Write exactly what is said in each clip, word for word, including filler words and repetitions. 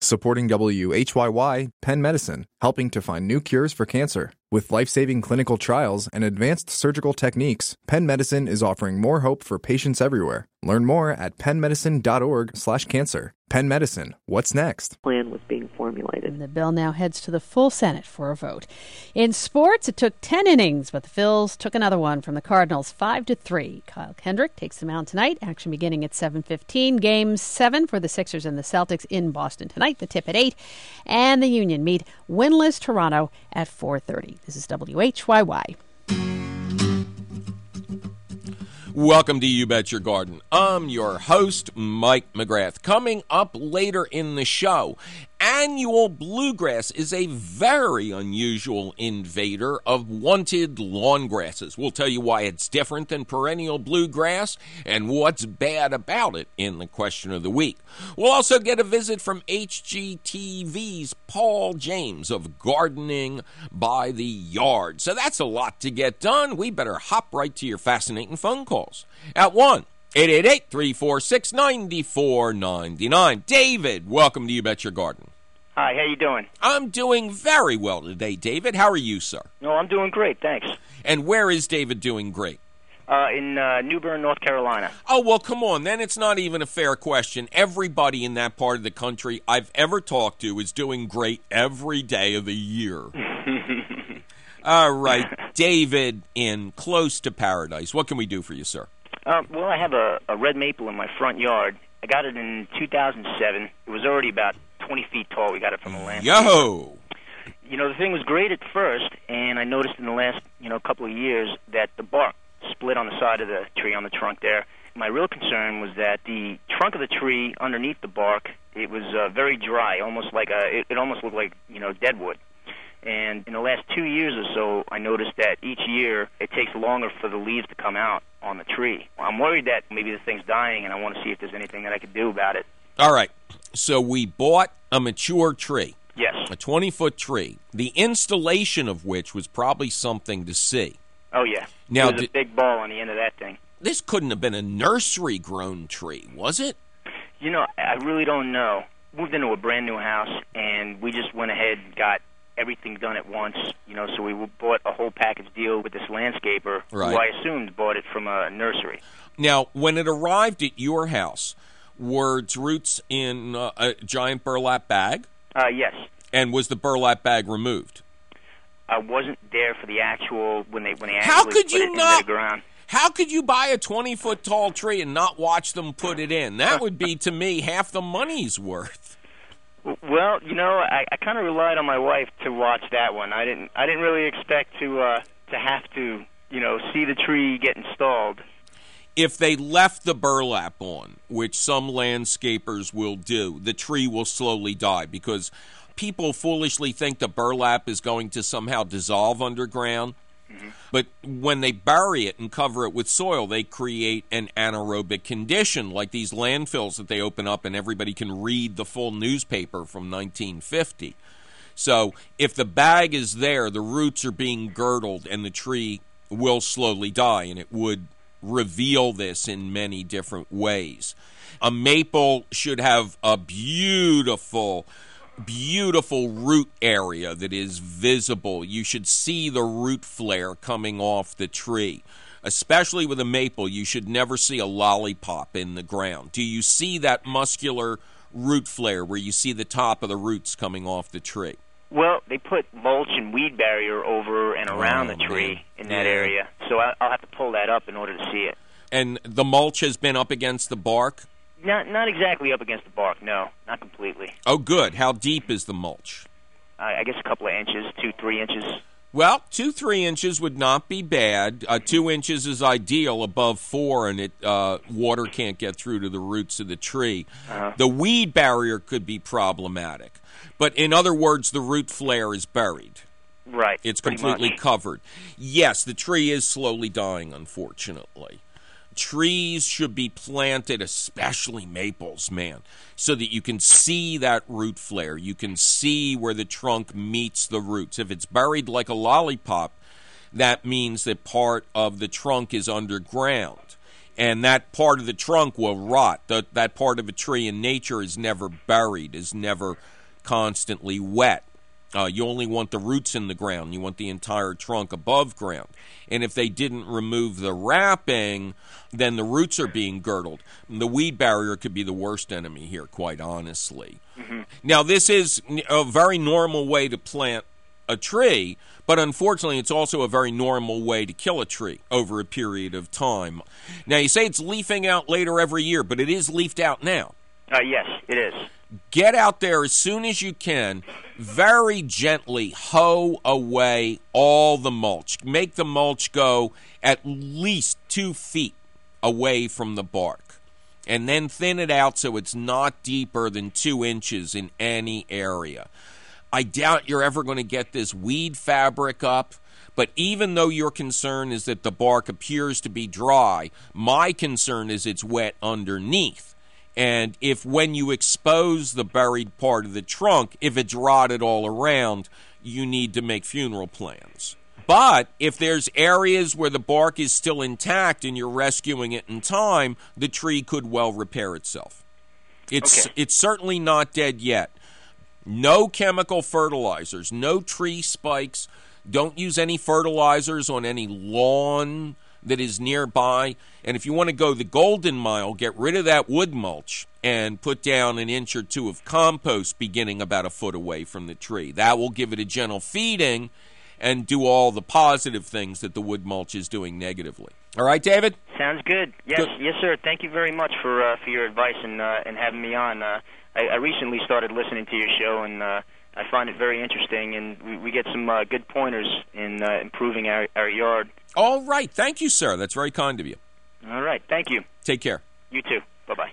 Supporting W H Y Y, Penn Medicine, helping to find new cures for cancer. With life-saving clinical trials and advanced surgical techniques, Penn Medicine is offering more hope for patients everywhere. Learn more at pennmedicine.org slash cancer. Penn Medicine, what's next? Plan was being formulated. And the bill now heads to the full Senate for a vote. In sports, it took ten innings, but the Phils took another one from the Cardinals, five to three. Kyle Kendrick takes them out tonight. Action beginning at seven fifteen. Game seven for the Sixers and the Celtics in Boston tonight. The tip at eight. And the Union meet winless Toronto at four thirty. This is W H Y Y. Welcome to You Bet Your Garden. I'm your host, Mike McGrath. Coming up later in the show, annual bluegrass is a very unusual invader of wanted lawn grasses. We'll tell you why it's different than perennial bluegrass and what's bad about it in the question of the week. We'll also get a visit from H G T V's Paul James of Gardening by the Yard. So that's a lot to get done. We better hop right to your fascinating phone calls at one eight eight eight, three four six, nine four nine nine. David, welcome to You Bet Your Garden. Hi, how you doing? I'm doing very well today, David. How are you, sir? No, I'm doing great, thanks. And where is David doing great? Uh, in uh, New Bern, North Carolina. Oh, well, come on. Then it's not even a fair question. Everybody in that part of the country I've ever talked to is doing great every day of the year. All right, David in Close to Paradise. What can we do for you, sir? Uh, well, I have a, a red maple in my front yard. I got it in two thousand seven. It was already about twenty feet tall. We got it from a land. Yo! You know, the thing was great at first, and I noticed in the last, you know, couple of years that the bark split on the side of the tree, on the trunk there. My real concern was that the trunk of the tree underneath the bark, it was uh, very dry, almost like a, it, it almost looked like, you know, dead wood. And in the last two years or so, I noticed that each year it takes longer for the leaves to come out on the tree. I'm worried that maybe the thing's dying, and I want to see if there's anything that I could do about it. All right. So we bought a mature tree. Yes. A twenty-foot tree, the installation of which was probably something to see. Oh, yeah. Now, There was a big ball on the end of that thing. This couldn't have been a nursery-grown tree, was it? You know, I really don't know. Moved into a brand-new house, and we just went ahead and got everything done at once, you know, so we bought a whole package deal with this landscaper, right, who I assumed bought it from a nursery. Now, when it arrived at your house, were its roots in uh, a giant burlap bag? Uh, yes. And was the burlap bag removed? I wasn't there for the actual, when they when they How actually could put you it not, into the ground. How could you buy a twenty-foot tall tree and not watch them put it in? That would be, to me, half the money's worth. Well, you know, I, I kind of relied on my wife to watch that one. I didn't. I didn't really expect to uh, to have to, you know, see the tree get installed. If they left the burlap on, which some landscapers will do, the tree will slowly die because people foolishly think the burlap is going to somehow dissolve underground. Mm-hmm. But when they bury it and cover it with soil, they create an anaerobic condition, like these landfills that they open up and everybody can read the full newspaper from nineteen fifty. So if the bag is there, the roots are being girdled, and the tree will slowly die, and it would reveal this in many different ways. A maple should have a beautiful beautiful root area that is visible. You should see the root flare coming off the tree. Especially with a maple, you should never see a lollipop in the ground. Do you see that muscular root flare where you see the top of the roots coming off the tree? Well, they put mulch and weed barrier over and around oh, the tree man. in that yeah. area, so I, I'll have to pull that up in order to see it. And the mulch has been up against the bark? Not not exactly up against the bark, no, not completely. Oh, good. How deep is the mulch? Uh, I guess a couple of inches, two, three inches. Well, two, three inches would not be bad. Uh, two inches is ideal. Above four, and it uh, water can't get through to the roots of the tree. Uh-huh. The weed barrier could be problematic. But in other words, the root flare is buried. Right. It's completely much. covered. Yes, the tree is slowly dying, unfortunately. Trees should be planted, especially maples, man, so that you can see that root flare. You can see where the trunk meets the roots. If it's buried like a lollipop, that means that part of the trunk is underground. and that part of the trunk will rot. That, that part of a tree in nature is never buried, is never constantly wet. Uh, you only want the roots in the ground. You want the entire trunk above ground. And if they didn't remove the wrapping, then the roots are being girdled. The weed barrier could be the worst enemy here, quite honestly. Mm-hmm. Now, this is a very normal way to plant a tree, but unfortunately, it's also a very normal way to kill a tree over a period of time. Now, you say it's leafing out later every year, but it is leafed out now. Uh, yes, it is. Get out there as soon as you can. Very gently hoe away all the mulch. Make the mulch go at least two feet away from the bark. And then thin it out so it's not deeper than two inches in any area. I doubt you're ever going to get this weed fabric up. But even though your concern is that the bark appears to be dry, my concern is it's wet underneath. And if when you expose the buried part of the trunk, if it's rotted all around, you need to make funeral plans. But if there's areas where the bark is still intact and you're rescuing it in time, the tree could well repair itself. It's okay. It's certainly not dead yet. No chemical fertilizers, no tree spikes. Don't use any fertilizers on any lawn that is nearby. And if you want to go the golden mile, get rid of that wood mulch and put down an inch or two of compost beginning about a foot away from the tree. That will give it a gentle feeding and do all the positive things that the wood mulch is doing negatively. All right, David? Sounds good. Yes, good. Yes, sir. Thank you very much for uh, for your advice and uh, and having me on. Uh, I, I recently started listening to your show, and uh, I find it very interesting, and we, we get some uh, good pointers in uh, improving our, our yard. All right. Thank you, sir. That's very kind of you. All right. Thank you. Take care. You too. Bye-bye.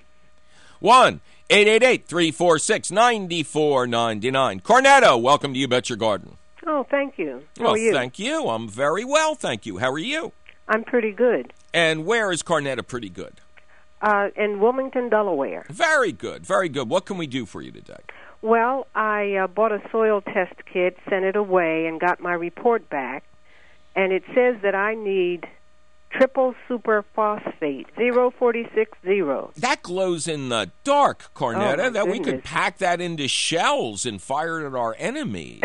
one eight eight eight, three four six, nine four nine nine. Cornetto, welcome to You Bet Your Garden. Oh, thank you. How well, are you? Thank you. I'm very well, thank you. How are you? I'm pretty good. And where is Cornetto pretty good? Uh, in Wilmington, Delaware. Very good, very good. What can we do for you today? Well, I uh, bought a soil test kit, sent it away, and got my report back. And it says that I need triple superphosphate, zero forty six zero. That glows in the dark, Cornetta. Oh, that we goodness. could pack that into shells and fire it at our enemies.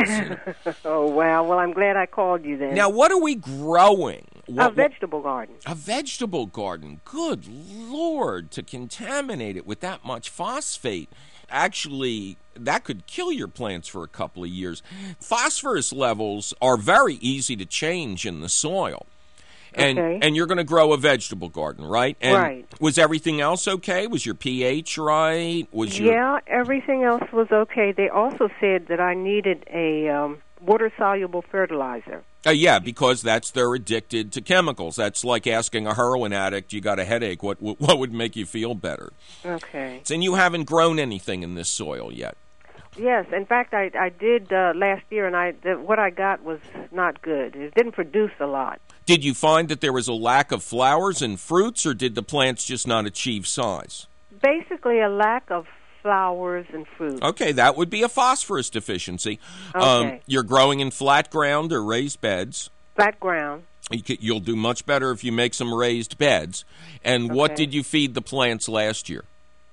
Oh, wow. Well, I'm glad I called you then. Now, what are we growing? What, a vegetable garden. A vegetable garden. Good Lord, to contaminate it with that much phosphate. Actually, that could kill your plants for a couple of years. Phosphorus levels are very easy to change in the soil. And okay. and you're going to grow a vegetable garden, right? And right. Was everything else okay? Was your pH right? Was your... Yeah, everything else was okay. They also said that I needed a um, water-soluble fertilizer. Uh, yeah, because that's they're addicted to chemicals. That's like asking a heroin addict, you got a headache, what what would make you feel better? Okay. And you haven't grown anything in this soil yet. Yes, in fact, I I did uh, last year, and I the, what I got was not good. It didn't produce a lot. Did you find that there was a lack of flowers and fruits, or did the plants just not achieve size? Basically, a lack of flowers and fruit. Okay, that would be a phosphorus deficiency. Okay. Um, you're growing in flat ground or raised beds. Flat ground. You could, you'll do much better if you make some raised beds. And Okay. what did you feed the plants last year?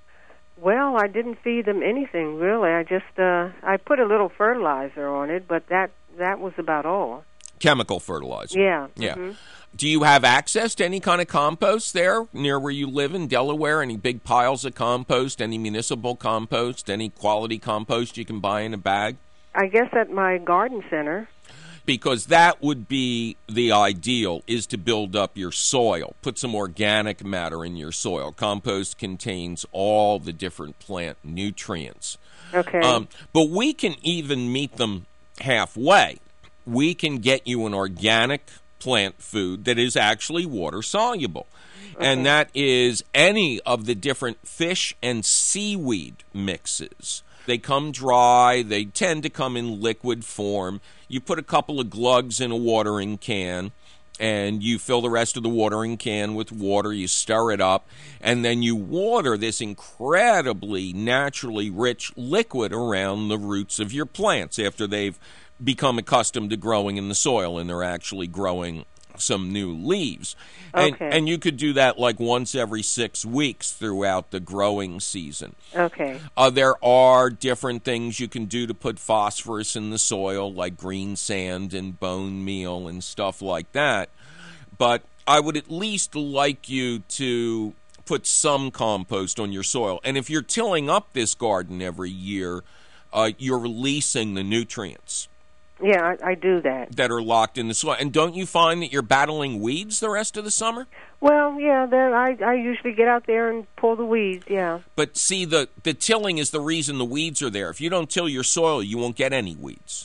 Well, I didn't feed them anything really. I just uh, I put a little fertilizer on it, but that that was about all. Chemical fertilizer. Yeah. Yeah. Mm-hmm. Do you have access to any kind of compost there near where you live in Delaware? Any big piles of compost, any municipal compost, any quality compost you can buy in a bag? I guess at my garden center. Because that would be the ideal, is to build up your soil. Put some organic matter in your soil. Compost contains all the different plant nutrients. Okay. Um, but we can even meet them halfway. We can get you an organic plant food that is actually water soluble. Okay. And that is any of the different fish and seaweed mixes. They come dry. They tend to come in liquid form. You put a couple of glugs in a watering can, and you fill the rest of the watering can with water. You stir it up, and then you water this incredibly naturally rich liquid around the roots of your plants after they've become accustomed to growing in the soil and they're actually growing some new leaves. And, Okay. and you could do that like once every six weeks throughout the growing season. Okay. Uh, there are different things you can do to put phosphorus in the soil, like green sand and bone meal and stuff like that. But I would at least like you to put some compost on your soil. And if you're tilling up this garden every year, uh, you're releasing the nutrients Yeah, I, I do that. that are locked in the soil. And don't you find that you're battling weeds the rest of the summer? Well, yeah, then I I usually get out there and pull the weeds, yeah. But see, the, the tilling is the reason the weeds are there. If you don't till your soil, you won't get any weeds.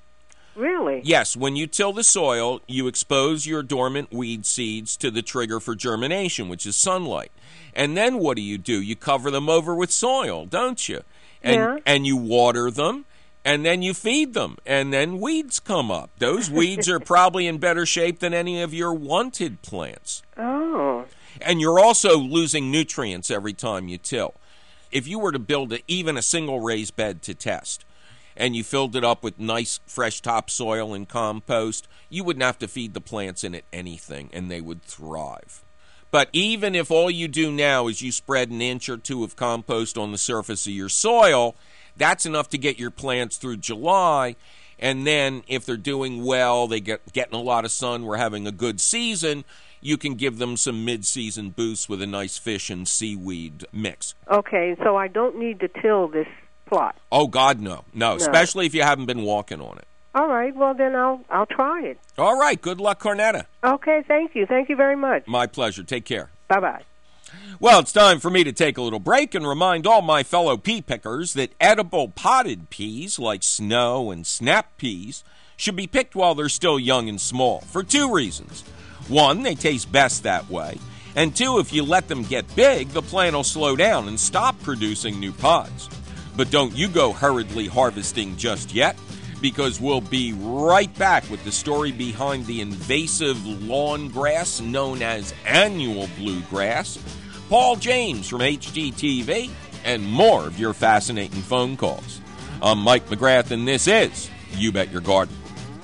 Really? Yes, when you till the soil, you expose your dormant weed seeds to the trigger for germination, which is sunlight. And then what do you do? You cover them over with soil, don't you? And, Yeah. and you water them, and then you feed them, and then weeds come up. Those weeds are probably in better shape than any of your wanted plants. Oh. And you're also losing nutrients every time you till. If you were to build a, even a single raised bed to test, and you filled it up with nice fresh topsoil and compost, you wouldn't have to feed the plants in it anything, and they would thrive. But even if all you do now is you spread an inch or two of compost on the surface of your soil, that's enough to get your plants through July. And then if they're doing well, they get getting a lot of sun, we're having a good season, you can give them some mid-season boosts with a nice fish and seaweed mix. Okay, so I don't need to till this plot. Oh, God, no. No, No. especially if you haven't been walking on it. All right, well, then I'll I'll try it. All right, good luck, Cornetta. Okay, thank you. Thank you very much. My pleasure. Take care. Bye-bye. Well, it's time for me to take a little break and remind all my fellow pea pickers that edible potted peas like snow and snap peas should be picked while they're still young and small for two reasons. One, they taste best that way. And two, if you let them get big, the plant will slow down and stop producing new pods. But don't you go hurriedly harvesting just yet, because we'll be right back with the story behind the invasive lawn grass known as annual bluegrass, Paul James from H G T V, and more of your fascinating phone calls. I'm Mike McGrath, and this is You Bet Your Garden.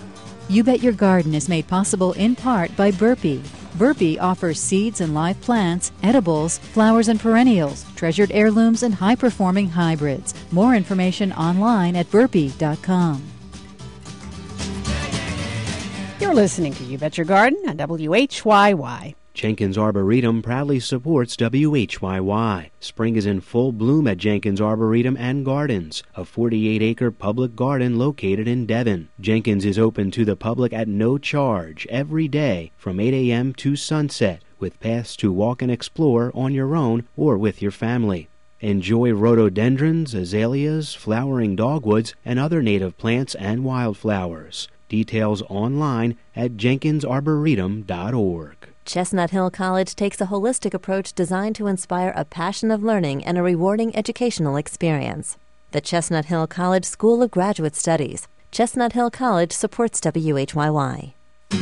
You Bet Your Garden is made possible in part by Burpee. Burpee offers seeds and live plants, edibles, flowers and perennials, treasured heirlooms, and high-performing hybrids. More information online at burpee dot com. You're listening to You Bet Your Garden on W H Y Y. Jenkins Arboretum proudly supports W H Y Y. Spring is in full bloom at Jenkins Arboretum and Gardens, a forty-eight acre public garden located in Devon. Jenkins is open to the public at no charge every day from eight a.m. to sunset, with paths to walk and explore on your own or with your family. Enjoy rhododendrons, azaleas, flowering dogwoods, and other native plants and wildflowers. Details online at jenkins arboretum dot org. Chestnut Hill College takes a holistic approach designed to inspire a passion of learning and a rewarding educational experience. The Chestnut Hill College School of Graduate Studies. Chestnut Hill College supports W H Y Y.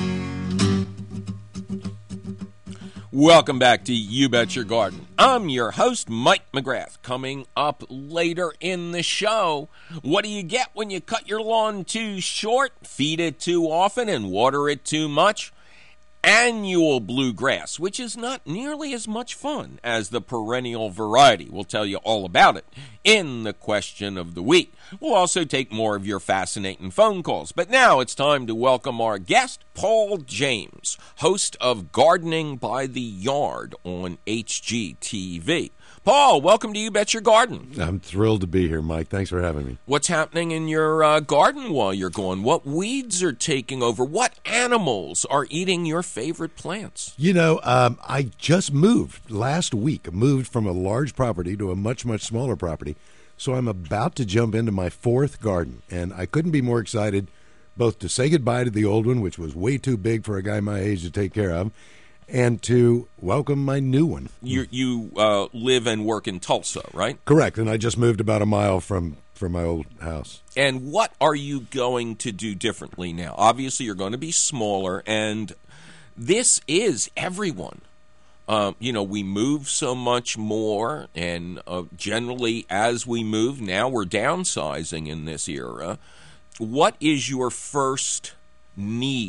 Welcome back to You Bet Your Garden. I'm your host, Mike McGrath. Coming up later in the show, what do you get when you cut your lawn too short, feed it too often, and water it too much? Annual bluegrass, which is not nearly as much fun as the perennial variety. We'll tell you all about it in the question of the week. We'll also take more of your fascinating phone calls. But now it's time to welcome our guest, Paul James, host of Gardening by the Yard on H G T V. Paul, welcome to You Bet Your Garden. I'm thrilled to be here, Mike. Thanks for having me. What's happening in your uh, garden while you're gone? What weeds are taking over? What animals are eating your favorite plants? You know, um, I just moved last week, moved from a large property to a much, much smaller property. So I'm about to jump into my fourth garden, and I couldn't be more excited both to say goodbye to the old one, which was way too big for a guy my age to take care of, and to welcome my new one. You you uh, live and work in Tulsa, right? Correct, and I just moved about a mile from, from my old house. And what are you going to do differently now? Obviously, you're going to be smaller, and this is everyone. Um, you know, we move so much more, and uh, generally as we move, now we're downsizing in this era. What is your first need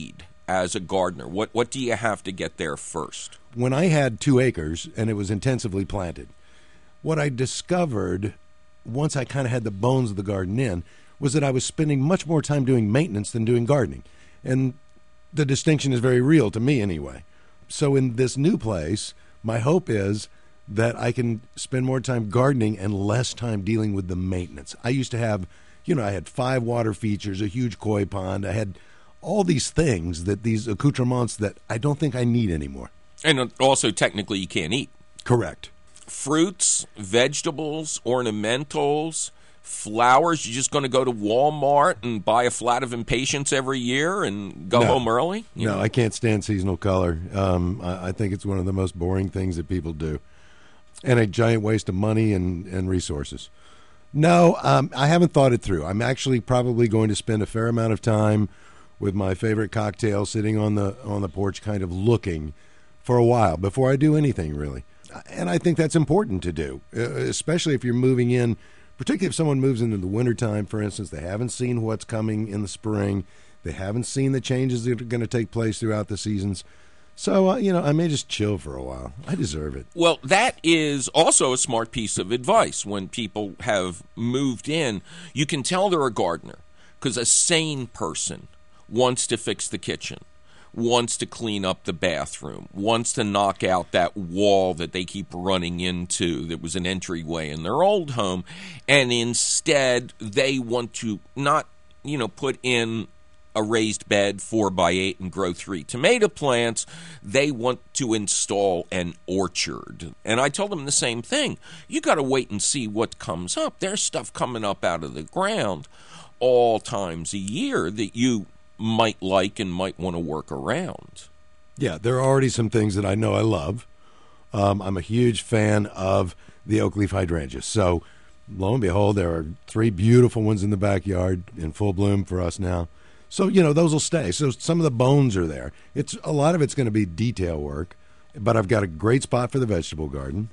as a gardener? What what do you have to get there first? When I had two acres and it was intensively planted, what I discovered once I kind of had the bones of the garden in was that I was spending much more time doing maintenance than doing gardening. And the distinction is very real to me anyway. So in this new place, my hope is that I can spend more time gardening and less time dealing with the maintenance. I used to have, you know, I had five water features, a huge koi pond. I had all these things, that these accoutrements that I don't think I need anymore. And also, technically, you can't eat. Correct. Fruits, vegetables, ornamentals, flowers. You're just going to go to Walmart and buy a flat of impatiens every year and go no. home early? You no, know? I can't stand seasonal color. Um, I, I think it's one of the most boring things that people do, and a giant waste of money and, and resources. No, um, I haven't thought it through. I'm actually probably going to spend a fair amount of time with my favorite cocktail sitting on the on the porch kind of looking for a while before I do anything really. And I think that's important to do, especially if you're moving in, particularly if someone moves into the wintertime, for instance. They haven't seen what's coming in the spring. They haven't seen the changes that are going to take place throughout the seasons. So, uh, you know, I may just chill for a while. I deserve it. Well, that is also a smart piece of advice. When people have moved in, you can tell they're a gardener, because a sane person wants to fix the kitchen, wants to clean up the bathroom, wants to knock out that wall that they keep running into that was an entryway in their old home, and instead they want to not, you know, put in a raised bed four by eight and grow three tomato plants. They want to install an orchard. And I told them the same thing. You got to wait and see what comes up. There's stuff coming up out of the ground all times a year that you might like and might want to work around. Yeah, there are already some things that I know I love. Um, I'm a huge fan of the oak leaf hydrangeas. So, lo and behold, there are three beautiful ones in the backyard in full bloom for us now. So, you know, those will stay. So some of the bones are there. It's a lot of it's going to be detail work, but I've got a great spot for the vegetable garden.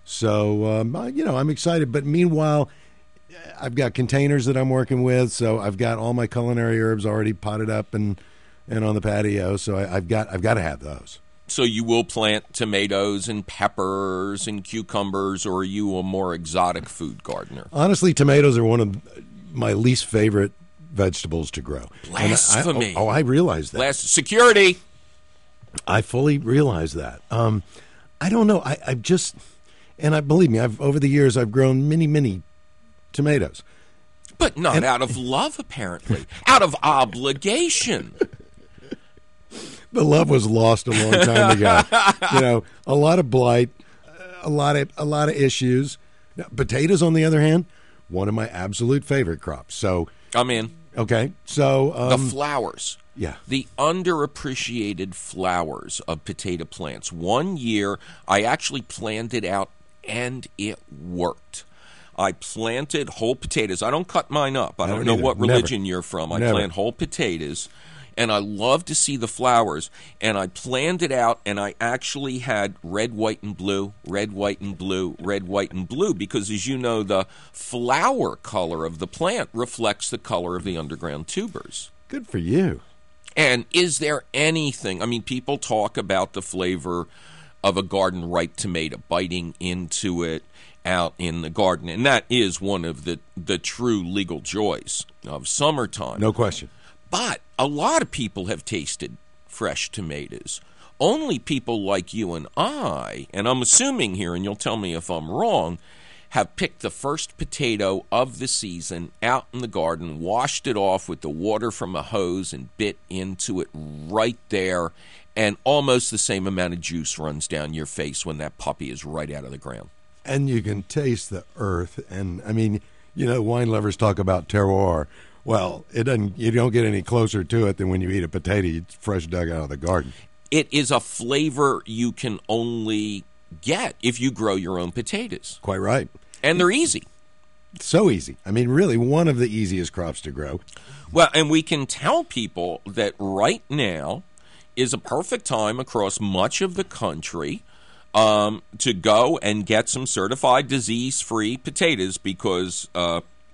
So, um, you know, I'm excited. But meanwhile, I've got containers that I'm working with, so I've got all my culinary herbs already potted up and, and on the patio. So I, I've got I've got to have those. So you will plant tomatoes and peppers and cucumbers, or are you a more exotic food gardener? Honestly, tomatoes are one of my least favorite vegetables to grow. Blasphemy! I, oh, oh, I realize that. Blast security. I fully realize that. Um, I don't know. I, I've just, and I believe me, I've over the years I've grown many, many tomatoes, but not and, out of love, apparently. Out of obligation. The love was lost a long time ago. You know, a lot of blight, a lot of a lot of issues. Now, potatoes, on the other hand, one of my absolute favorite crops. So I'm in. Okay, so um, the flowers. Yeah. The underappreciated flowers of potato plants. One year, I actually planned it out, and it worked. I planted whole potatoes. I don't cut mine up. I don't, don't know either. what religion Never. you're from. I Never. plant whole potatoes, and I love to see the flowers. And I planned it out, and I actually had red, white, and blue, red, white, and blue, red, white, and blue, because, as you know, the flower color of the plant reflects the color of the underground tubers. Good for you. And is there anything, I mean, people talk about the flavor of a garden ripe tomato, biting into it out in the garden, and that is one of the, the true legal joys of summertime. No question. But a lot of people have tasted fresh tomatoes. Only people like you and I, and I'm assuming here, and you'll tell me if I'm wrong, have picked the first potato of the season out in the garden, washed it off with the water from a hose, and bit into it right there, and almost the same amount of juice runs down your face when that puppy is right out of the ground. And you can taste the earth. And, I mean, you know, wine lovers talk about terroir. Well, it doesn't. You don't get any closer to it than when you eat a potato it's fresh dug out of the garden. It is a flavor you can only get if you grow your own potatoes. Quite right. And they're easy. So easy. I mean, really, one of the easiest crops to grow. Well, and we can tell people that right now is a perfect time across much of the country um, to go and get some certified disease-free potatoes, because uh,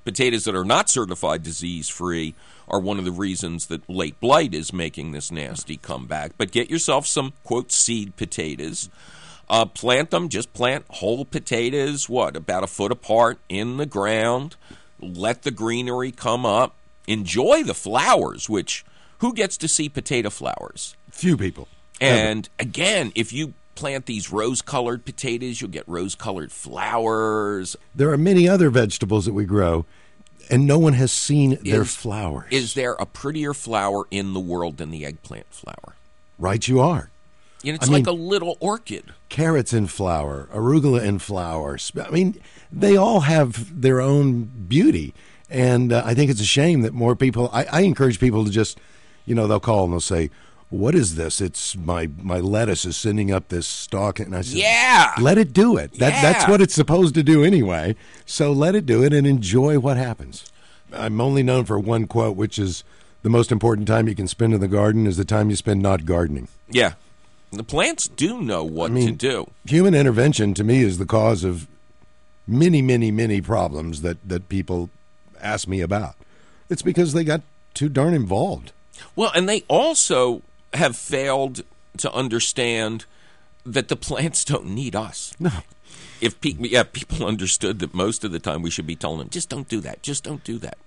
Potatoes that are not certified disease-free are one of the reasons that late blight is making this nasty comeback. But get yourself some, quote, seed potatoes. Uh, plant them, just plant whole potatoes, what, about a foot apart in the ground. Let the greenery come up. Enjoy the flowers, which, who gets to see potato flowers? Few people. And again, if you plant these rose-colored potatoes, you'll get rose-colored flowers. There are many other vegetables that we grow, and no one has seen their Is- flowers. Is there a prettier flower in the world than the eggplant flower? Right you are. And it's I like mean- a little orchid. Carrots in flower, arugula in flower. Sp- I mean, they all have their own beauty. And uh, I think it's a shame that more people, I, I encourage people to just, you know, they'll call and they'll say, what is this? It's my, my lettuce is sending up this stalk. And I said, Yeah. let it do it. That, That's Yeah. what it's supposed to do anyway. So let it do it and enjoy what happens. I'm only known for one quote, which is the most important time you can spend in the garden is the time you spend not gardening. Yeah. The plants do know what I mean, to do. Human intervention, to me, is the cause of many, many, many problems that, that people ask me about. It's because they got too darn involved. Well, and they also have failed to understand that the plants don't need us. No. If pe- yeah, people understood that most of the time we should be telling them, just don't do that, just don't do that.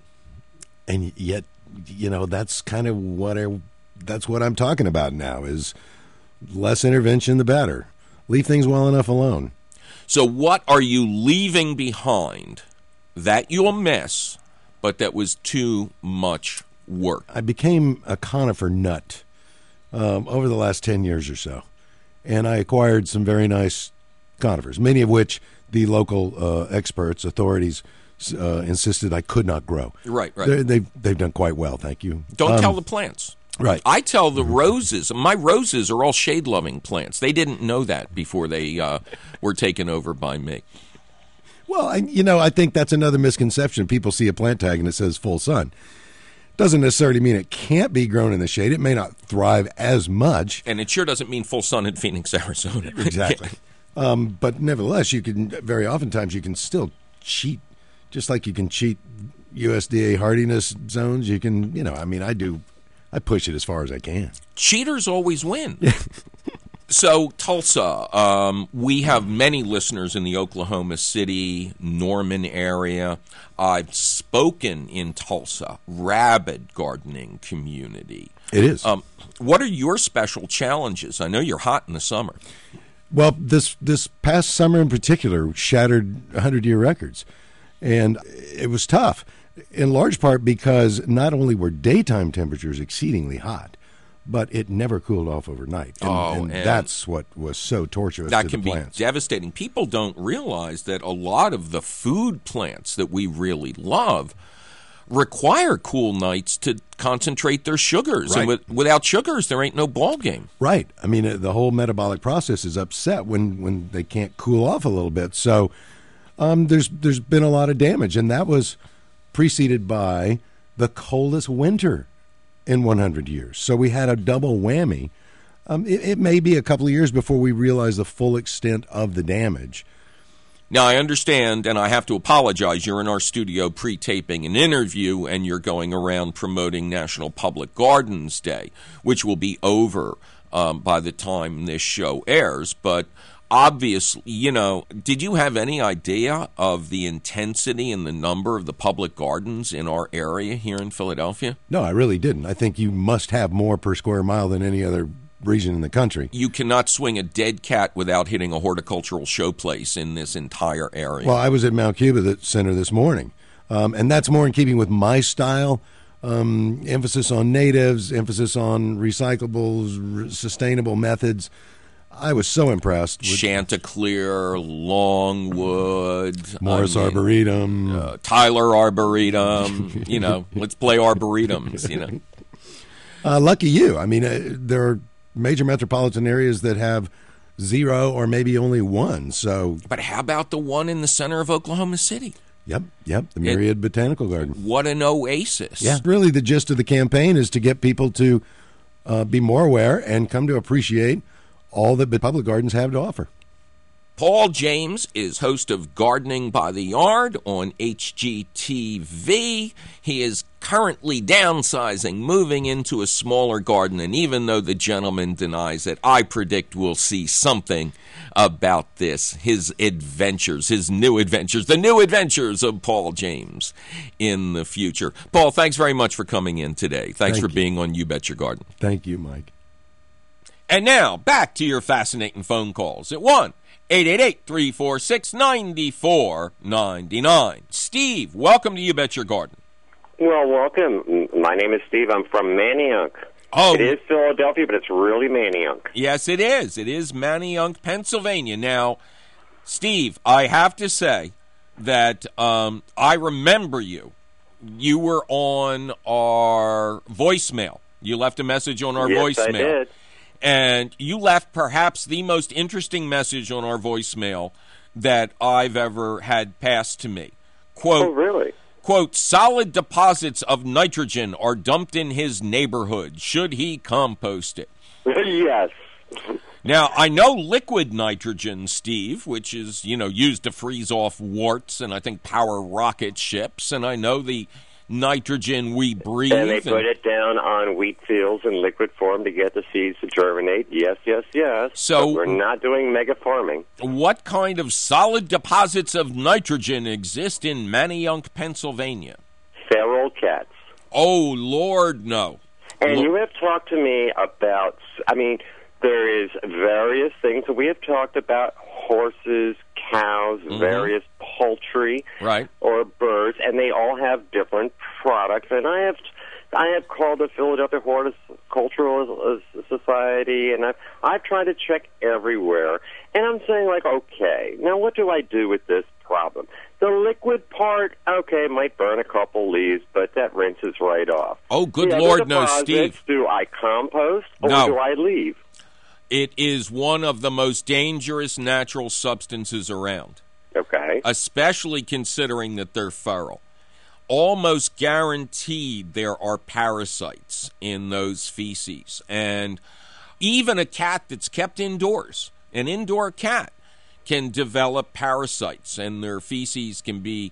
And yet, you know, that's kind of what I, that's what I'm talking about now is less intervention, the better. Leave things well enough alone. So what are you leaving behind that you'll miss, but that was too much work? I became a conifer nut um, over the last ten years or so. And I acquired some very nice conifers, many of which the local uh, experts, authorities, uh, insisted I could not grow. Right, right. They're, they've, they've done quite well, thank you. Don't Um, tell the plants. Right. I tell the roses. My roses are all shade-loving plants. They didn't know that before they uh, were taken over by me. Well, I, you know, I think that's another misconception. People see a plant tag and it says full sun. Doesn't necessarily mean it can't be grown in the shade. It may not thrive as much. And it sure doesn't mean full sun in Phoenix, Arizona. Exactly. um, but nevertheless, you can very oftentimes you can still cheat, just like you can cheat U S D A hardiness zones. You can, you know, I mean, I do, I push it as far as I can. Cheaters always win. So, Tulsa, um, we have many listeners in the Oklahoma City, Norman area. I've spoken in Tulsa, rabid gardening community. It is. Um, what are your special challenges? I know you're hot in the summer. Well, this this past summer in particular shattered hundred-year records, and it was tough, in large part because not only were daytime temperatures exceedingly hot, but it never cooled off overnight. And, Oh, and and that's what was so torturous That to can the be plants. devastating. People don't realize that a lot of the food plants that we really love require cool nights to concentrate their sugars. Right. And with, without sugars, there ain't no ball game. Right. I mean, uh, the whole metabolic process is upset when, when they can't cool off a little bit. So um, there's there's been a lot of damage, and that was preceded by the coldest winter in one hundred years. So we had a double whammy. Um, it, it may be a couple of years before we realize the full extent of the damage. Now, I understand, and I have to apologize. You're in our studio pre-taping an interview, and you're going around promoting National Public Gardens Day, which will be over um, by the time this show airs. But obviously, you know, did you have any idea of the intensity and the number of the public gardens in our area here in Philadelphia? No, I really didn't. I think you must have more per square mile than any other region in the country. You cannot swing a dead cat without hitting a horticultural showplace in this entire area. Well, I was at Mount Cuba Center this morning, um, and that's more in keeping with my style. Um, emphasis on natives, emphasis on recyclables, re- sustainable methods. I was so impressed with Chanticleer, Longwood, Morris I mean, Arboretum. uh, Tyler Arboretum. You know, let's play arboretums. You know, Uh, lucky you. I mean, uh, there are major metropolitan areas that have zero or maybe only one. So, but how about the one in the center of Oklahoma City? yep, yep, the Myriad Botanical Garden. What an oasis! Yeah, really, the gist of the campaign is to get people to uh, be more aware and come to appreciate all that public gardens have to offer. Paul James is host of Gardening by the Yard on H G T V. He is currently downsizing, moving into a smaller garden, and even though the gentleman denies it, I predict we'll see something about this, his adventures, his new adventures, the new adventures of Paul James in the future. Paul, thanks very much for coming in today. Thanks Thank for you. being on You Bet Your Garden. Thank you, Mike. And now, back to your fascinating phone calls at one eight eight eight, three four six, nine four nine nine. Steve, welcome to You Bet Your Garden. Well, welcome. My name is Steve. I'm from Manayunk. Oh, it is Philadelphia, but it's really Manayunk. Yes, it is. It is Manayunk, Pennsylvania. Now, Steve, I have to say that um, I remember you. You were on our voicemail. You left a message on our yes, voicemail. I did. And you left perhaps the most interesting message on our voicemail that I've ever had passed to me. Quote, oh, really? Quote, solid deposits of nitrogen are dumped in his neighborhood. Should he compost it? Yes. Now, I know liquid nitrogen, Steve, which is, you know, used to freeze off warts and I think power rocket ships. And I know the nitrogen we breathe. And they put it down on wheat fields in liquid form to get the seeds to germinate. Yes, yes, yes. So but we're not doing mega farming. What kind of solid deposits of nitrogen exist in Manayunk, Pennsylvania? Feral cats. Oh, Lord, no. And Lo- you have talked to me about, I mean, there is various things. So we have talked about horses, cows, mm-hmm. various poultry, right, or birds, and they all have different products. And I have, I have called the Philadelphia Horticultural Society, and I've I've tried to check everywhere. And I'm saying, like, okay, now what do I do with this problem? The liquid part, okay, might burn a couple leaves, but that rinses right off. Oh, good the Lord, no, Steve. Do I compost or no. do I leave? It is one of the most dangerous natural substances around. Okay. Especially considering that they're feral. Almost guaranteed there are parasites in those feces. And even a cat that's kept indoors, an indoor cat, can develop parasites, and their feces can be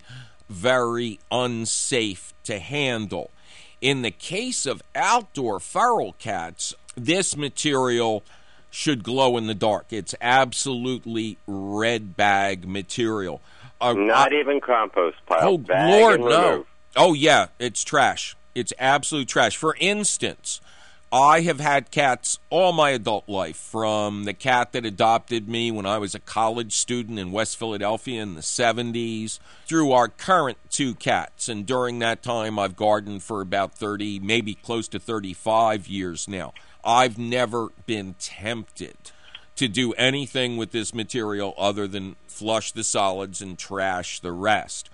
very unsafe to handle. In the case of outdoor feral cats, this material should glow in the dark. It's absolutely red bag material. Uh, Not I, even compost pile. Oh, bag Lord, and no. remove. Oh, yeah, it's trash. It's absolute trash. For instance, I have had cats all my adult life, from the cat that adopted me when I was a college student in West Philadelphia in the seventies, through our current two cats. And during that time, I've gardened for about thirty, maybe close to thirty-five years now. I've never been tempted to do anything with this material other than flush the solids and trash the rest.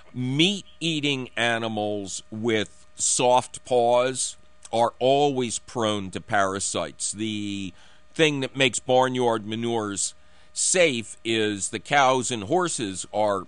Meat-eating animals with soft paws are always prone to parasites. The thing that makes barnyard manures safe is the cows and horses are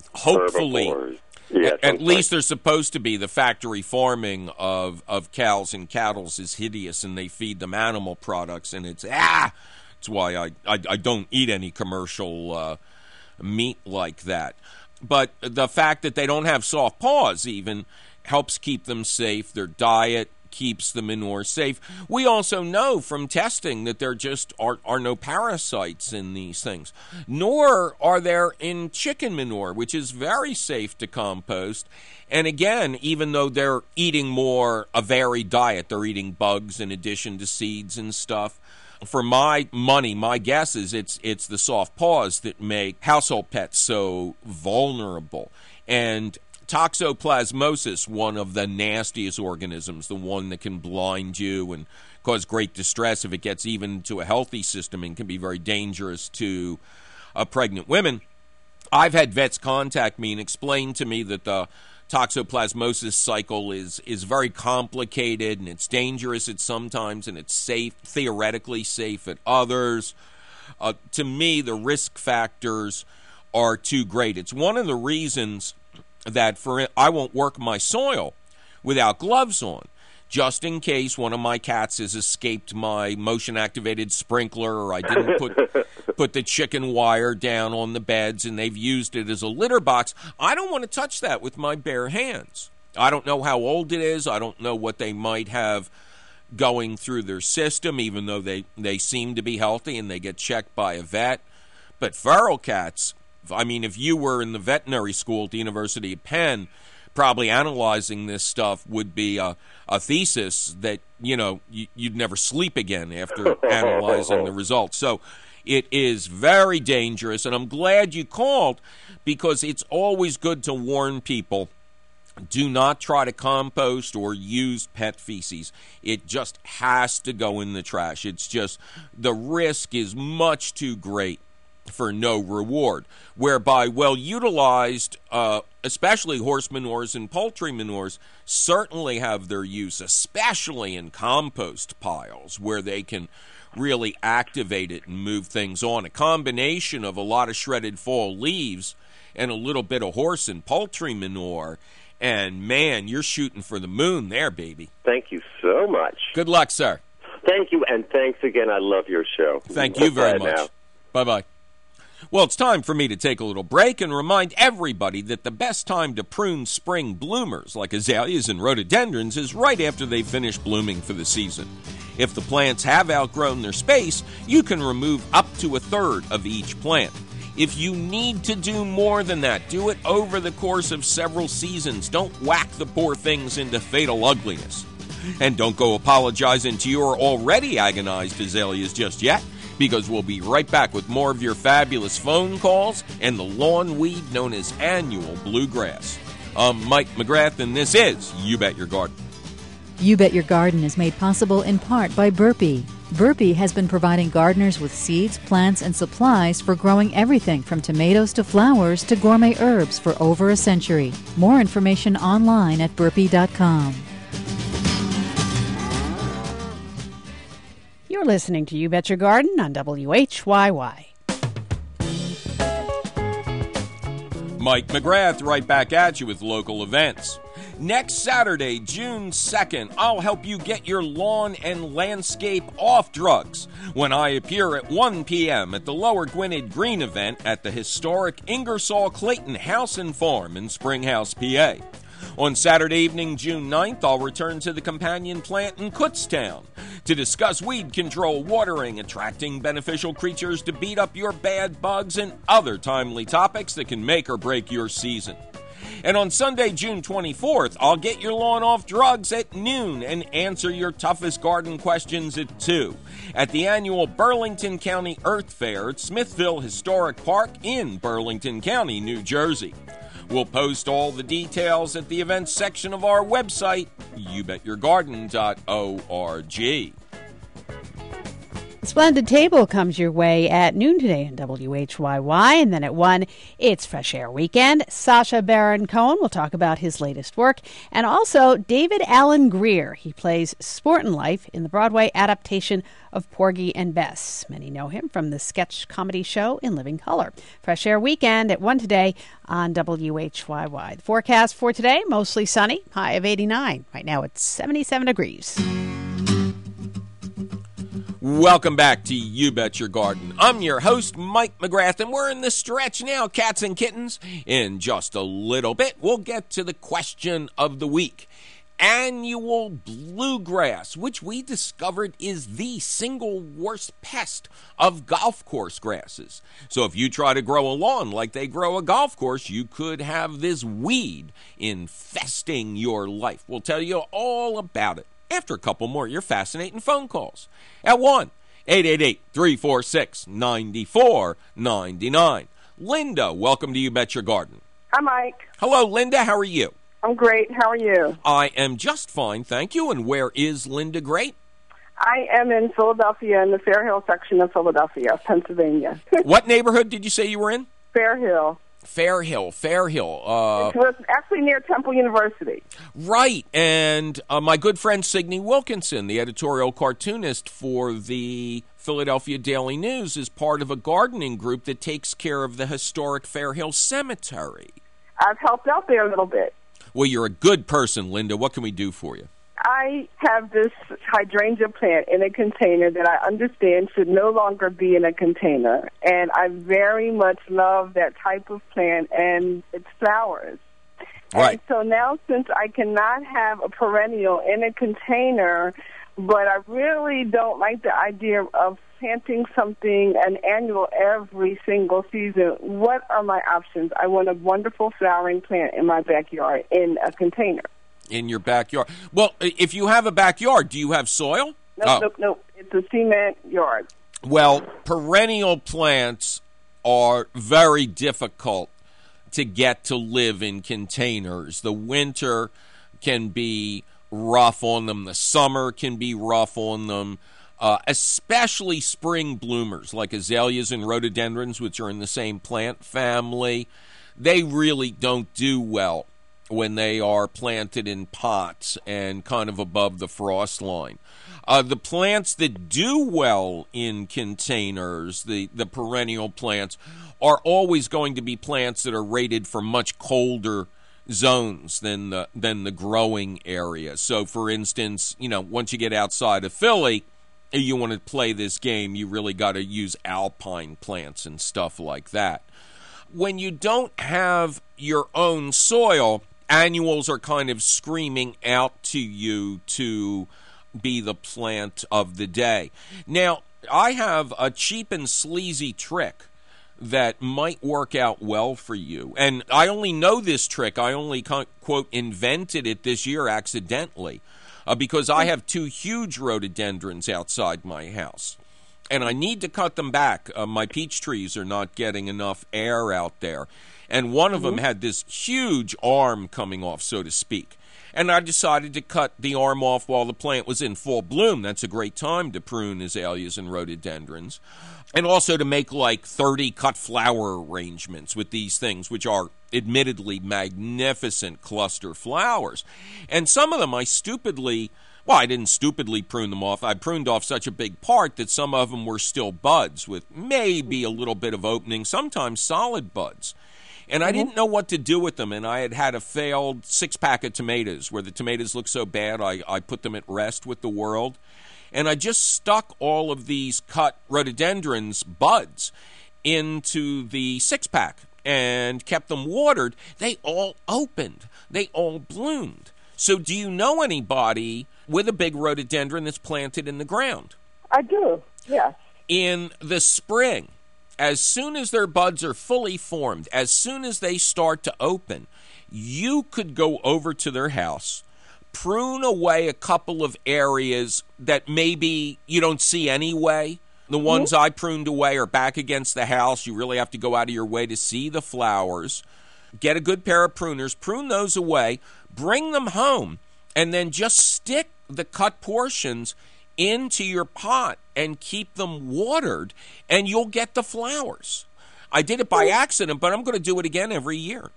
hopefully, yes, at, at least they're supposed to be. The factory farming of, of cows and cattle is hideous, and they feed them animal products, and it's, ah, it's why I, I, I don't eat any commercial uh, meat like that. But the fact that they don't have soft paws even helps keep them safe. Their diet keeps the manure safe. We also know from testing that there just are, are no parasites in these things, nor are there in chicken manure, which is very safe to compost. And again, even though they're eating more a varied diet, they're eating bugs in addition to seeds and stuff. For my money, my guess is it's it's the soft paws that make household pets so vulnerable. And toxoplasmosis, one of the nastiest organisms, the one that can blind you and cause great distress if it gets even to a healthy system, and can be very dangerous to uh, pregnant women. I've had vets contact me and explain to me that the toxoplasmosis cycle is is very complicated, and it's dangerous at some times, and it's safe, theoretically safe at others. Uh, to me, the risk factors are too great. It's one of the reasons that for I won't work my soil without gloves on, just in case one of my cats has escaped my motion-activated sprinkler, or I didn't put put the chicken wire down on the beds, and they've used it as a litter box. I don't want to touch that with my bare hands. I don't know how old it is. I don't know what they might have going through their system, even though they, they seem to be healthy and they get checked by a vet. But feral cats, I mean, if you were in the veterinary school at the University of Penn, probably analyzing this stuff would be a, a thesis that, you know, you, you'd never sleep again after analyzing the results. So it is very dangerous, and I'm glad you called, because it's always good to warn people. Do not try to compost or use pet feces. It just has to go in the trash. It's just, the risk is much too great for no reward, whereby well-utilized, uh, especially horse manures and poultry manures, certainly have their use, especially in compost piles, where they can really activate it and move things on. A combination of a lot of shredded fall leaves and a little bit of horse and poultry manure, and, man, you're shooting for the moon there, baby. Thank you so much. Good luck, sir. Thank you, and thanks again. I love your show. Thank you very Bye much. now. Bye-bye. Well, it's time for me to take a little break and remind everybody that the best time to prune spring bloomers like azaleas and rhododendrons is right after they finish blooming for the season. If the plants have outgrown their space, you can remove up to a third of each plant. If you need to do more than that, do it over the course of several seasons. Don't whack the poor things into fatal ugliness. And don't go apologizing to your already agonized azaleas just yet, because we'll be right back with more of your fabulous phone calls and the lawn weed known as annual bluegrass. I'm Mike McGrath, and this is You Bet Your Garden. You Bet Your Garden is made possible in part by Burpee. Burpee has been providing gardeners with seeds, plants, and supplies for growing everything from tomatoes to flowers to gourmet herbs for over a century. More information online at burpee dot com. You're listening to You Bet Your Garden on W H Y Y. Mike McGrath right back at you with local events. Next Saturday, June second, I'll help you get your lawn and landscape off drugs when I appear at one p.m. at the Lower Gwynedd Green event at the historic Ingersoll Clayton House and Farm in Springhouse, P A. On Saturday evening, June ninth, I'll return to the companion plant in Kutztown to discuss weed control, watering, attracting beneficial creatures to beat up your bad bugs, and other timely topics that can make or break your season. And on Sunday, June twenty-fourth, I'll get your lawn off drugs at noon and answer your toughest garden questions at two at the annual Burlington County Earth Fair at Smithville Historic Park in Burlington County, New Jersey. We'll post all the details at the events section of our website, you bet your garden dot org. Splendid Table comes your way at noon today on W H Y Y, and then at one, it's Fresh Air Weekend. Sacha Baron Cohen will talk about his latest work, and also David Alan Grier. He plays Sportin' Life in the Broadway adaptation of Porgy and Bess. Many know him from the sketch comedy show In Living Color. Fresh Air Weekend at one today on W H Y Y. The forecast for today, mostly sunny, high of eighty-nine. Right now it's seventy-seven degrees. Welcome back to You Bet Your Garden. I'm your host, Mike McGrath, and we're in the stretch now, cats and kittens. In just a little bit, we'll get to the question of the week. Annual bluegrass, which we discovered is the single worst pest of golf course grasses. So if you try to grow a lawn like they grow a golf course, you could have this weed infesting your life. We'll tell you all about it after a couple more of your fascinating phone calls at one eight eight eight, three four six, nine four nine nine. Linda, welcome to You Bet Your Garden. Hi, Mike. Hello, Linda. How are you? I'm great. How are you? I am just fine, thank you. And where is Linda Great? I am in Philadelphia, in the Fair Hill section of Philadelphia, Pennsylvania. What neighborhood did you say you were in? Fair Hill. Fair Hill, Fair Hill. Uh, it's actually near Temple University. Right, and uh, my good friend Signe Wilkinson, the editorial cartoonist for the Philadelphia Daily News, is part of a gardening group that takes care of the historic Fair Hill Cemetery. I've helped out there a little bit. Well, you're a good person, Linda. What can we do for you? I have this hydrangea plant in a container that I understand should no longer be in a container, and I very much love that type of plant and its flowers. Right. And so now, since I cannot have a perennial in a container, but I really don't like the idea of planting something, an annual, every single season, what are my options? I want a wonderful flowering plant in my backyard in a container. In your backyard. Well, if you have a backyard, do you have soil? Nope, oh. nope, nope. It's a cement yard. Well, perennial plants are very difficult to get to live in containers. The winter can be rough on them. The summer can be rough on them, uh, especially spring bloomers like azaleas and rhododendrons, which are in the same plant family. They really don't do well when they are planted in pots and kind of above the frost line. Uh, the plants that do well in containers, the, the perennial plants, are always going to be plants that are rated for much colder zones than the, than the growing area. So, for instance, you know, once you get outside of Philly, you want to play this game, you really got to use alpine plants and stuff like that. When you don't have your own soil, annuals are kind of screaming out to you to be the plant of the day. Now, I have a cheap and sleazy trick that might work out well for you. And I only know this trick. I only, quote, invented it this year accidentally uh, because I have two huge rhododendrons outside my house. And I need to cut them back. Uh, my peach trees are not getting enough air out there. And one of mm-hmm. them had this huge arm coming off, so to speak. And I decided to cut the arm off while the plant was in full bloom. That's a great time to prune azaleas and rhododendrons. And also to make like thirty cut flower arrangements with these things, which are admittedly magnificent cluster flowers. And some of them I stupidly, well, I didn't stupidly prune them off. I pruned off such a big part that some of them were still buds with maybe a little bit of opening, sometimes solid buds. And I didn't know what to do with them, and I had had a failed six-pack of tomatoes where the tomatoes looked so bad I, I put them at rest with the world. And I just stuck all of these cut rhododendrons buds into the six-pack and kept them watered. They all opened. They all bloomed. So do you know anybody with a big rhododendron that's planted in the ground? I do, yes. In the spring, as soon as their buds are fully formed, as soon as they start to open, you could go over to their house, prune away a couple of areas that maybe you don't see anyway. The ones mm-hmm. I pruned away are back against the house. You really have to go out of your way to see the flowers. Get a good pair of pruners, prune those away, bring them home, and then just stick the cut portions into your pot and keep them watered, and you'll get the flowers. I did it by accident, but I'm going to do it again every year.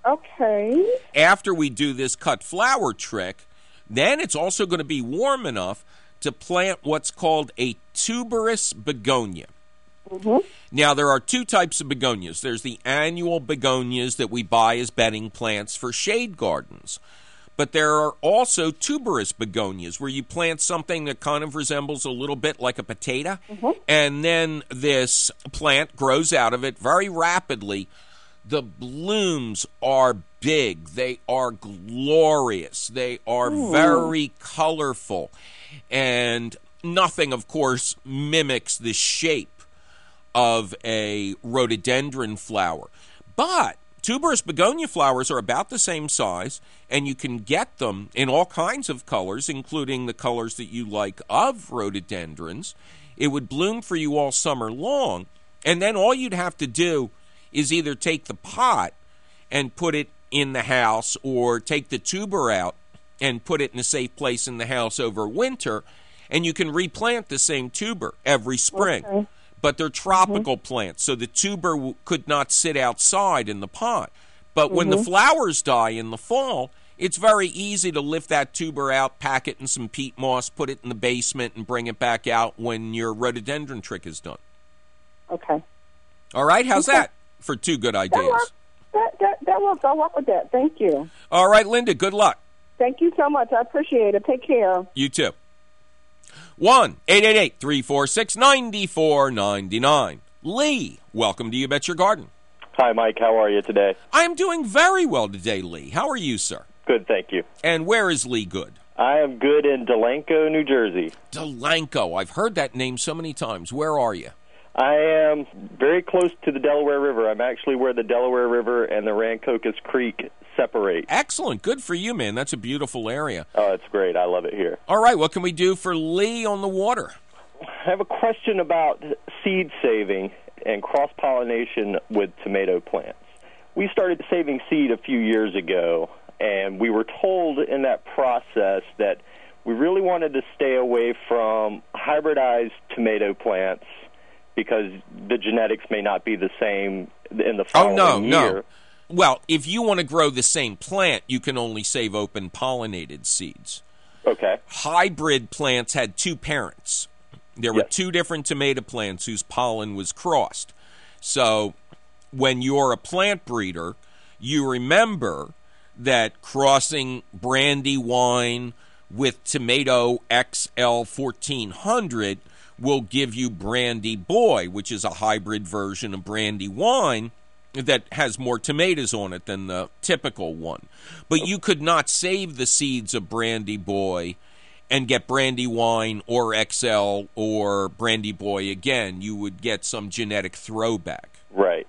Okay. After we do this cut flower trick, then it's also going to be warm enough to plant what's called a tuberous begonia. Mm-hmm. Now, there are two types of begonias. There's the annual begonias that we buy as bedding plants for shade gardens. But there are also tuberous begonias where you plant something that kind of resembles a little bit like a potato, mm-hmm. and then this plant grows out of it very rapidly. The blooms are big. They are glorious. They are Ooh. very colorful. And nothing, of course, mimics the shape of a rhododendron flower. But tuberous begonia flowers are about the same size, and you can get them in all kinds of colors, including the colors that you like of rhododendrons. It would bloom for you all summer long, and then all you'd have to do is either take the pot and put it in the house or take the tuber out and put it in a safe place in the house over winter, and you can replant the same tuber every spring. Okay. But they're tropical mm-hmm. plants, so the tuber w- could not sit outside in the pot. But mm-hmm. when the flowers die in the fall, it's very easy to lift that tuber out, pack it in some peat moss, put it in the basement, and bring it back out when your rhododendron trick is done. Okay. All right, how's okay. that for two good ideas? That works. That, that, that works. I'll work with that. Thank you. All right, Linda, good luck. Thank you so much. I appreciate it. Take care. You too. one eight eight eight, three four six, nine four nine nine. Lee, welcome to You Bet Your Garden. Hi, Mike. How are you today? I am doing very well today, Lee. How are you, sir? Good, thank you. And where is Lee good? I am good in Delanco, New Jersey. Delanco. I've heard that name so many times. Where are you? I am very close to the Delaware River. I'm actually where the Delaware River and the Rancocas Creek separate. Excellent. Good for you, man. That's a beautiful area. Oh, it's great. I love it here. All right. What can we do for Lee on the water? I have a question about seed saving and cross-pollination with tomato plants. We started saving seed a few years ago, and we were told in that process that we really wanted to stay away from hybridized tomato plants because the genetics may not be the same in the following oh, no, year. No. Well, if you want to grow the same plant, you can only save open pollinated seeds. Okay. Hybrid plants had two parents. There were yes. two different tomato plants whose pollen was crossed. So when you're a plant breeder, you remember that crossing Brandywine with tomato X L fourteen hundred will give you Brandy Boy, which is a hybrid version of Brandywine that has more tomatoes on it than the typical one. But you could not save the seeds of Brandy Boy and get Brandywine or X L or Brandy Boy again. You would get some genetic throwback. Right.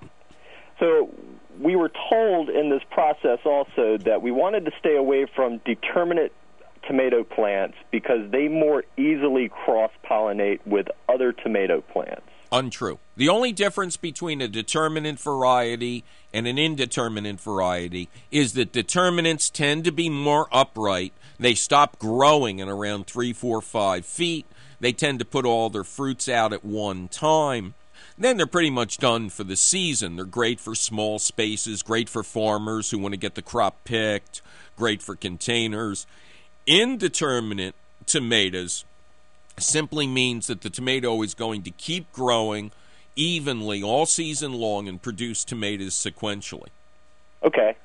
So we were told in this process also that we wanted to stay away from determinate tomato plants because they more easily cross-pollinate with other tomato plants. Untrue. The only difference between a determinate variety and an indeterminate variety is that determinants tend to be more upright. They stop growing at around three, four, five feet. They tend to put all their fruits out at one time. Then they're pretty much done for the season. They're great for small spaces, great for farmers who want to get the crop picked, great for containers. Indeterminate tomatoes simply means that the tomato is going to keep growing evenly all season long and produce tomatoes sequentially. Okay.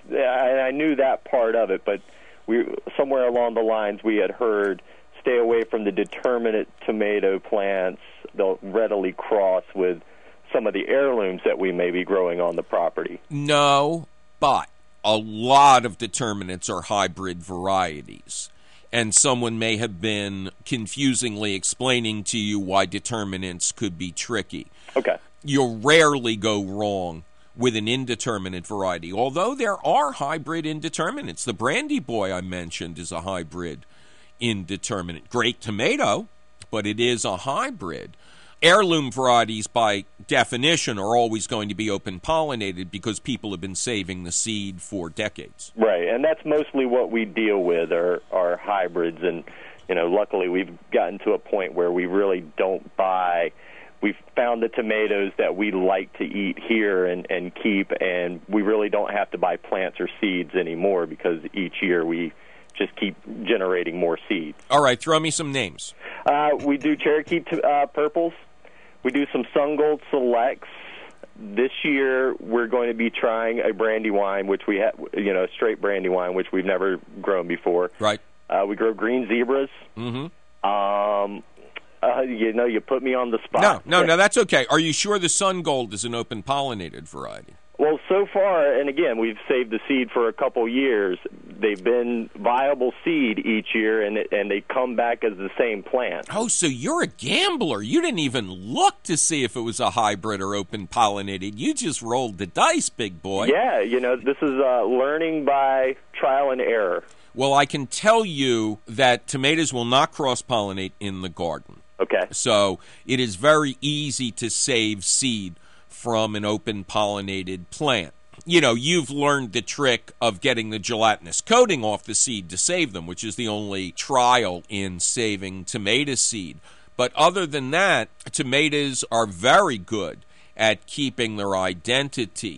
I, I knew that part of it, but we somewhere along the lines we had heard stay away from the determinate tomato plants. They'll readily cross with some of the heirlooms that we may be growing on the property. No, but a lot of determinants are hybrid varieties. And someone may have been confusingly explaining to you why determinants could be tricky. Okay. You'll rarely go wrong with an indeterminate variety, although there are hybrid indeterminates. The Brandy Boy I mentioned is a hybrid indeterminate. Great tomato, but it is a hybrid. Heirloom varieties, by definition, are always going to be open-pollinated because people have been saving the seed for decades. Right, and that's mostly what we deal with are, are hybrids. And, you know, luckily we've gotten to a point where we really don't buy. We've found the tomatoes that we like to eat here and, and keep, and we really don't have to buy plants or seeds anymore because each year we just keep generating more seeds. All right, throw me some names. Uh, we do Cherokee t- uh, purples. We do some Sun Gold Selects. This year, we're going to be trying a Brandywine, which we have, you know, straight Brandywine, which we've never grown before. Right. Uh, we grow green zebras. Mm-hmm. Um, uh, you know, you put me on the spot. No, no, no, that's okay. Are you sure the Sun Gold is an open-pollinated variety? Well, so far, and again, we've saved the seed for a couple years. They've been viable seed each year, and it, and they come back as the same plant. Oh, so you're a gambler. You didn't even look to see if it was a hybrid or open-pollinated. You just rolled the dice, big boy. Yeah, you know, this is uh, learning by trial and error. Well, I can tell you that tomatoes will not cross-pollinate in the garden. Okay. So it is very easy to save seed from an open-pollinated plant. You know, you've learned the trick of getting the gelatinous coating off the seed to save them, which is the only trial in saving tomato seed. But other than that, tomatoes are very good at keeping their identity.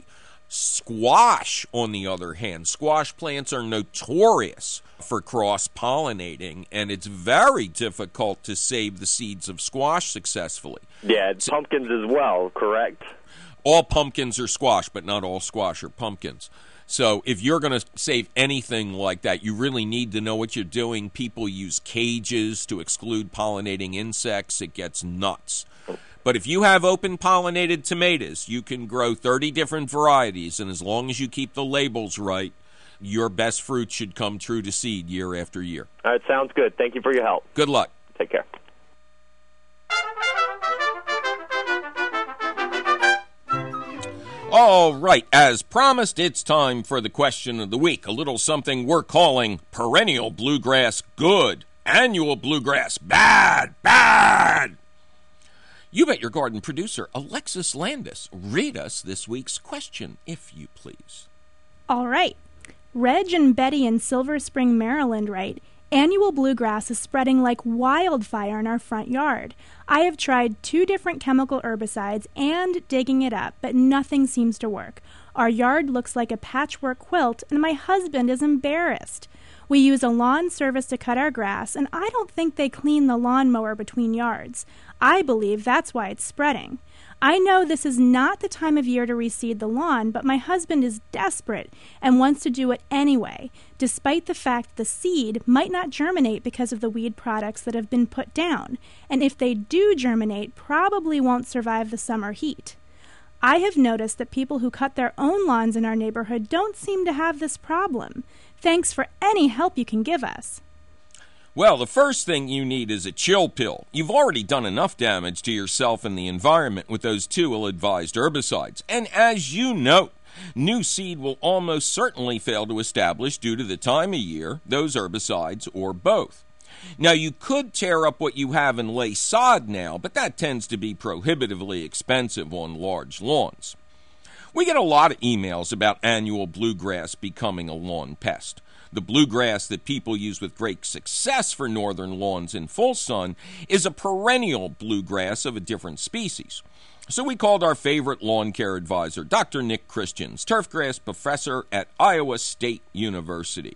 Squash, on the other hand, squash plants are notorious for cross-pollinating, and it's very difficult to save the seeds of squash successfully. Yeah, pumpkins as well, correct? All pumpkins are squash, but not all squash are pumpkins. So if you're going to save anything like that, you really need to know what you're doing. People use cages to exclude pollinating insects. It gets nuts. But if you have open pollinated tomatoes, you can grow thirty different varieties, and as long as you keep the labels right, your best fruit should come true to seed year after year. All right, sounds good. Thank you for your help. Good luck. Take care. All right, as promised, it's time for the question of the week, a little something we're calling perennial bluegrass good, annual bluegrass bad, bad. You Bet Your Garden producer Alexis Landis, read us this week's question, if you please. All right. Reg and Betty in Silver Spring, Maryland write, annual bluegrass is spreading like wildfire in our front yard. I have tried two different chemical herbicides and digging it up, but nothing seems to work. Our yard looks like a patchwork quilt, and my husband is embarrassed. We use a lawn service to cut our grass, and I don't think they clean the lawnmower between yards. I believe that's why it's spreading. I know this is not the time of year to reseed the lawn, but my husband is desperate and wants to do it anyway, despite the fact the seed might not germinate because of the weed products that have been put down, and if they do germinate, probably won't survive the summer heat. I have noticed that people who cut their own lawns in our neighborhood don't seem to have this problem. Thanks for any help you can give us. Well, the first thing you need is a chill pill. You've already done enough damage to yourself and the environment with those two ill-advised herbicides. And as you note, new seed will almost certainly fail to establish due to the time of year, those herbicides, or both. Now, you could tear up what you have and lay sod now, but that tends to be prohibitively expensive on large lawns. We get a lot of emails about annual bluegrass becoming a lawn pest. The bluegrass that people use with great success for northern lawns in full sun is a perennial bluegrass of a different species. So we called our favorite lawn care advisor, Doctor Nick Christians, turfgrass professor at Iowa State University.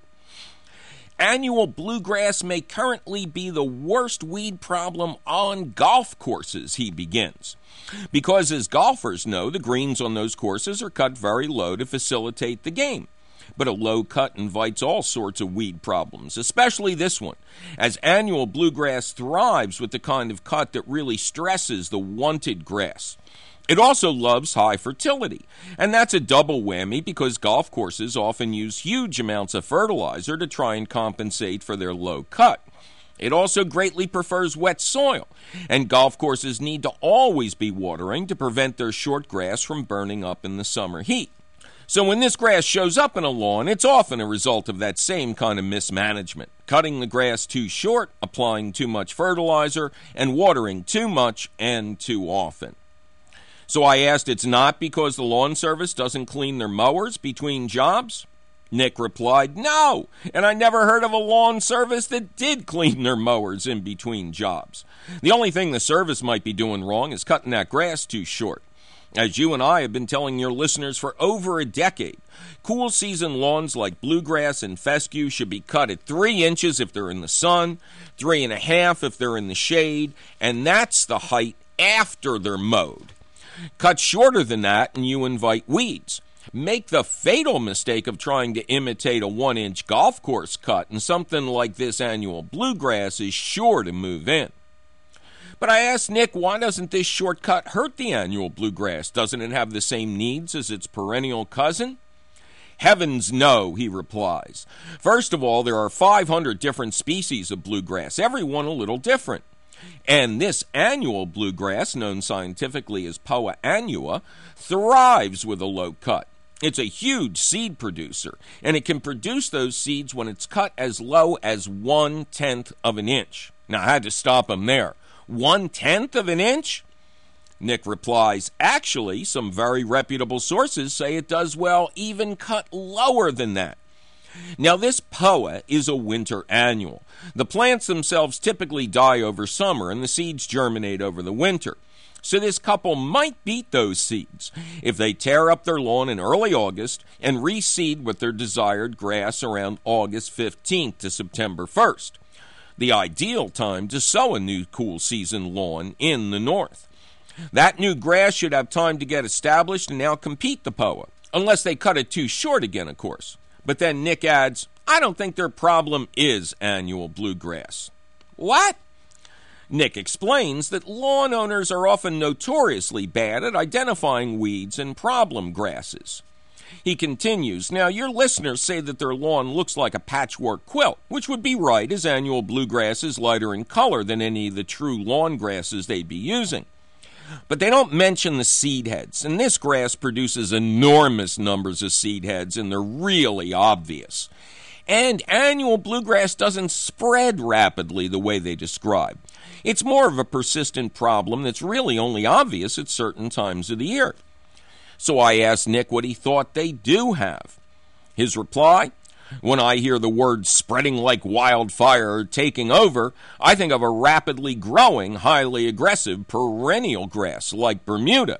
Annual bluegrass may currently be the worst weed problem on golf courses, he begins. Because as golfers know, the greens on those courses are cut very low to facilitate the game. But a low cut invites all sorts of weed problems, especially this one, as annual bluegrass thrives with the kind of cut that really stresses the wanted grass. It also loves high fertility, and that's a double whammy because golf courses often use huge amounts of fertilizer to try and compensate for their low cut. It also greatly prefers wet soil, and golf courses need to always be watering to prevent their short grass from burning up in the summer heat. So when this grass shows up in a lawn, it's often a result of that same kind of mismanagement. Cutting the grass too short, applying too much fertilizer, and watering too much and too often. So I asked, it's not because the lawn service doesn't clean their mowers between jobs? Nick replied, no, and I never heard of a lawn service that did clean their mowers in between jobs. The only thing the service might be doing wrong is cutting that grass too short. As you and I have been telling your listeners for over a decade, cool season lawns like bluegrass and fescue should be cut at three inches if they're in the sun, three and a half if they're in the shade, and that's the height after they're mowed. Cut shorter than that and you invite weeds. Make the fatal mistake of trying to imitate a one-inch golf course cut, and something like this annual bluegrass is sure to move in. But I asked Nick, why doesn't this shortcut hurt the annual bluegrass? Doesn't it have the same needs as its perennial cousin? Heavens no, he replies. First of all, there are five hundred different species of bluegrass, every one a little different. And this annual bluegrass, known scientifically as Poa annua, thrives with a low cut. It's a huge seed producer, and it can produce those seeds when it's cut as low as one-tenth of an inch. Now, I had to stop him there. One-tenth of an inch? Nick replies, actually, some very reputable sources say it does well even cut lower than that. Now, this Poa is a winter annual. The plants themselves typically die over summer, and the seeds germinate over the winter. So this couple might beat those seeds if they tear up their lawn in early August and reseed with their desired grass around August fifteenth to September first. The ideal time to sow a new cool season lawn in the north. That new grass should have time to get established and now compete the Poa. Unless they cut it too short again, of course. But then Nick adds, I don't think their problem is annual bluegrass. What? Nick explains that lawn owners are often notoriously bad at identifying weeds and problem grasses. He continues, now your listeners say that their lawn looks like a patchwork quilt, which would be right as annual bluegrass is lighter in color than any of the true lawn grasses they'd be using. But they don't mention the seed heads, and this grass produces enormous numbers of seed heads, and they're really obvious. And annual bluegrass doesn't spread rapidly the way they describe. It's more of a persistent problem that's really only obvious at certain times of the year. So I asked Nick what he thought they do have. His reply, when I hear the word spreading like wildfire or taking over, I think of a rapidly growing, highly aggressive perennial grass like Bermuda.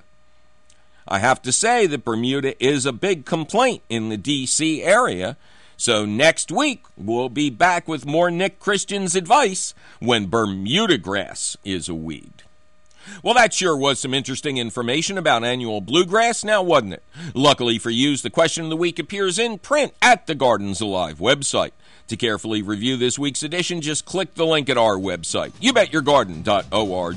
I have to say that Bermuda is a big complaint in the D C area, so next week we'll be back with more Nick Christian's advice when Bermuda grass is a weed. Well, that sure was some interesting information about annual bluegrass, now wasn't it? Luckily for you, the question of the week appears in print at the Gardens Alive website. To carefully review this week's edition, just click the link at our website, you bet your garden dot org.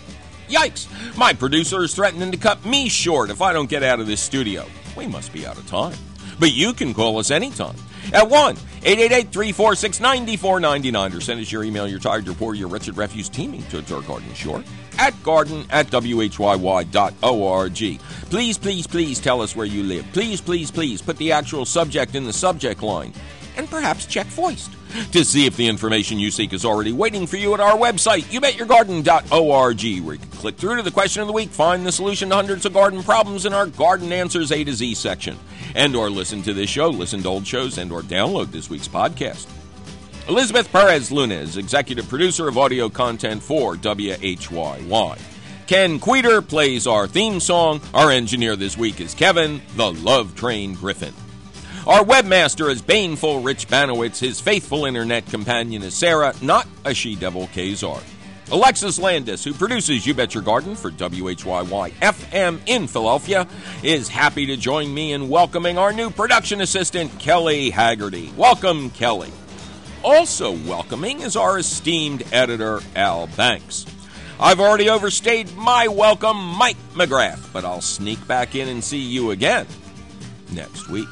Yikes! My producer is threatening to cut me short if I don't get out of this studio. We must be out of time. But you can call us anytime at one eight eight eight, three four six, nine four nine nine or send us your email, your tired, your poor, your wretched refuse teeming towards our garden shore at garden at W H Y Y dot org. Please, please, please tell us where you live. Please, please, please put the actual subject in the subject line and perhaps check Foist to see if the information you seek is already waiting for you at our website, you bet your garden dot org, where you can click through to the question of the week, find the solution to hundreds of garden problems in our Garden Answers A to Z section, and or listen to this show, listen to old shows, and or download this week's podcast. Elizabeth Perez Luna is executive producer of audio content for W H Y Y. Ken Queter plays our theme song. Our engineer this week is Kevin, the Love Train Griffin. Our webmaster is Baneful Rich Banowitz. His faithful internet companion is Sarah, not a she-devil Kazar. Alexis Landis, who produces You Bet Your Garden for W H Y Y F M in Philadelphia, is happy to join me in welcoming our new production assistant, Kelly Haggerty. Welcome, Kelly. Also welcoming is our esteemed editor, Al Banks. I've already overstayed my welcome, Mike McGrath, but I'll sneak back in and see you again next week.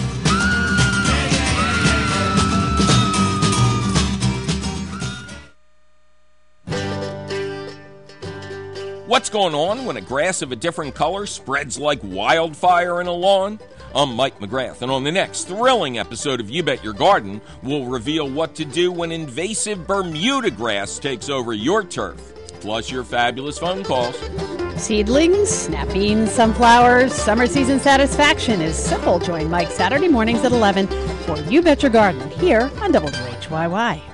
What's going on when a grass of a different color spreads like wildfire in a lawn? I'm Mike McGrath, and on the next thrilling episode of You Bet Your Garden, we'll reveal what to do when invasive Bermuda grass takes over your turf, plus your fabulous phone calls. Seedlings, snap beans, sunflowers, summer season satisfaction is simple. Join Mike Saturday mornings at eleven for You Bet Your Garden here on W H Y Y.